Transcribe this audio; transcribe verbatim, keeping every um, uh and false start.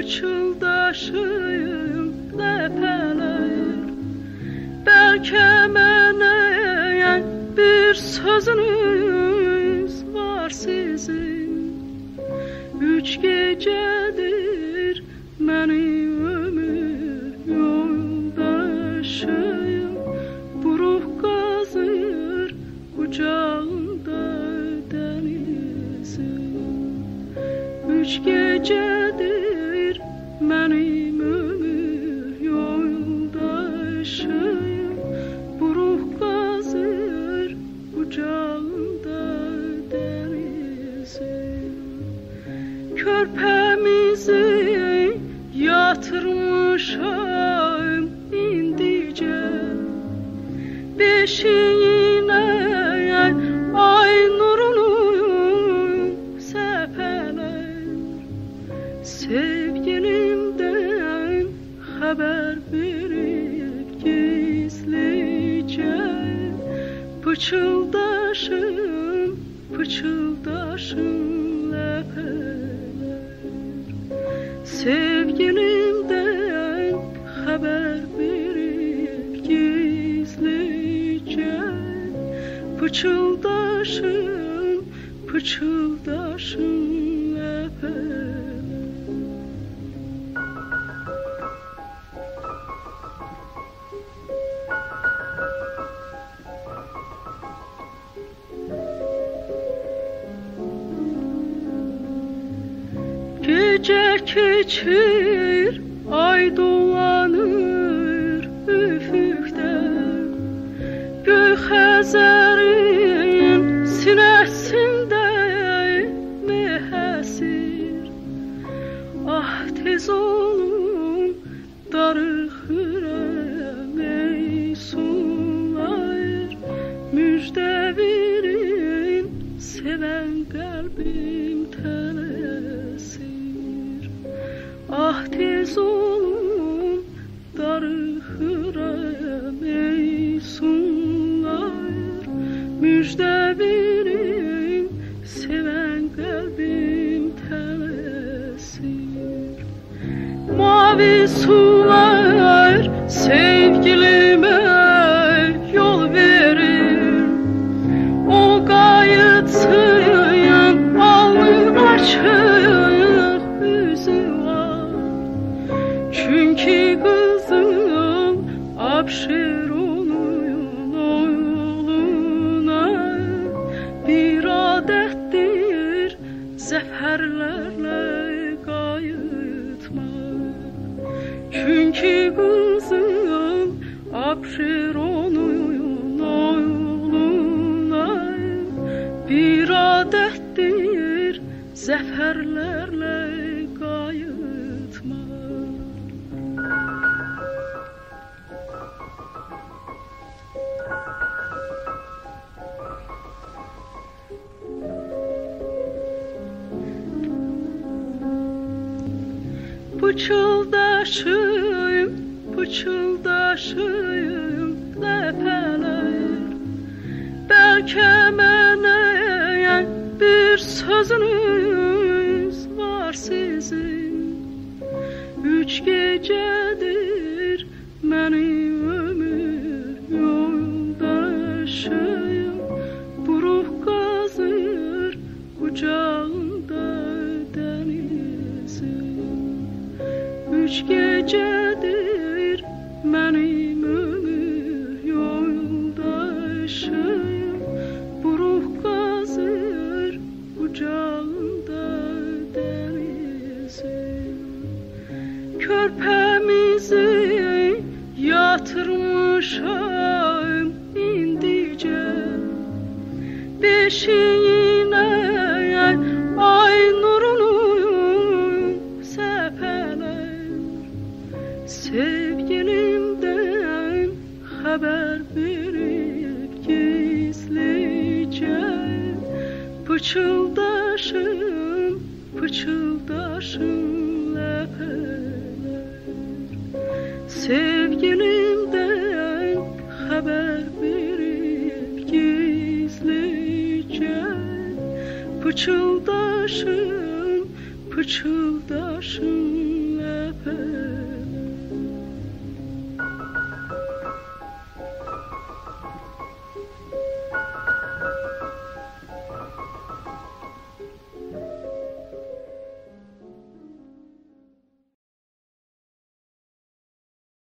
pıçıldaşım ləpələr. Bəlkə mənə bir sözünüz var sizin. Üç gecədir mənim ömür yoldaşım, buruq qazır qucağında dənizim. Üç gecədir mənim ömür yoldaşım, buruq qazır qucağında dənizim. Körpəmizi yatırmışam indicə, beşiyinə ay nurunu səpələr. Sevgilimdən xəbər verib gizlicə, pıçıldaşım, pıçıldaşım ləpələr. Sevgilimdən xəbər verib gizlicə, pıçıldaşım, pıçıldaşım ləpələr. Gecə keçir, ay dolanır üfüqdə, göy Xəzərin sinəsində mehəsir. Ah tez olun, darıxıram ey sular, müjdə verin, sevən qəlbim tələsir. Ah tez olun, darıxıram ey sular, müjdə verin, sevən qəlbim tələsir. Mavi sular sevgilimə yol verir, o qayıtsın, alnı açıq üzü var. Çünki qızım Abşeronuyun oğluna bir adətdir zəfərlərlə qayıtmaq. Çünki qızım Abşeronuyun oğluna bir adətdir zəfərlərlə qayıtmaq. Pıçıldaşım, pıçıldaşım ləpələr. Bəlkə mənə bir sözünüz var sizin. Üç gecədir mənim ömür yoldaşım, buruq qazır qucağında dənizim. Üç gecədir mənim ömür yoldaşım, buruq qazır qucağında dənizim. Körpəmizi yatırmışam indicə, beşiyinə ay nurunu səpələr. Sevgilimdən xəbər verib gizlicə, pıçıldaşım, pıçıldaşım ləpələr. Sevgilimdən xəbər verib gizlicə, pıçıldaşım, pıçıldaşım